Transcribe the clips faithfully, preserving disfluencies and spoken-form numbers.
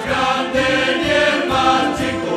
grande ni el más chico,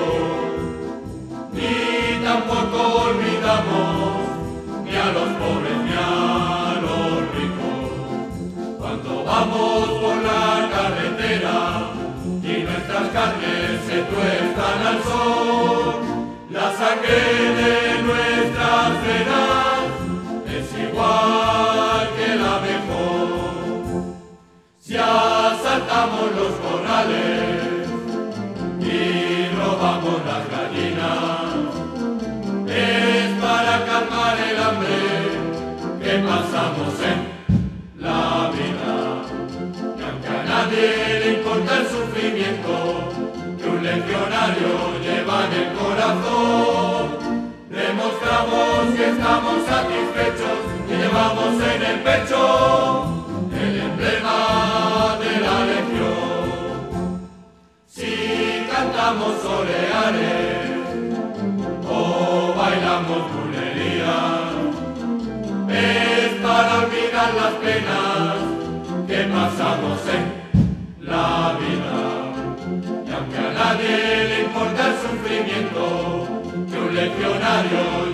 ni tampoco olvidamos ni a los pobres ni a los ricos. Cuando vamos por la carretera y nuestras carnes se tuestan al sol, la sangre de nuestras venas es igual que la mejor. Si asaltamos los corrales y robamos las gallinas, es para calmar el hambre que pasamos en la vida. Y aunque a nadie le importa el sufrimiento que un legionario lleva en el corazón, demostramos que estamos satisfechos y llevamos en el pecho el emblema de la legión. Si cantamos soleares o bailamos bulerías, es para olvidar las penas que pasamos en la vida. Y aunque a nadie le importa el sufrimiento que un legionario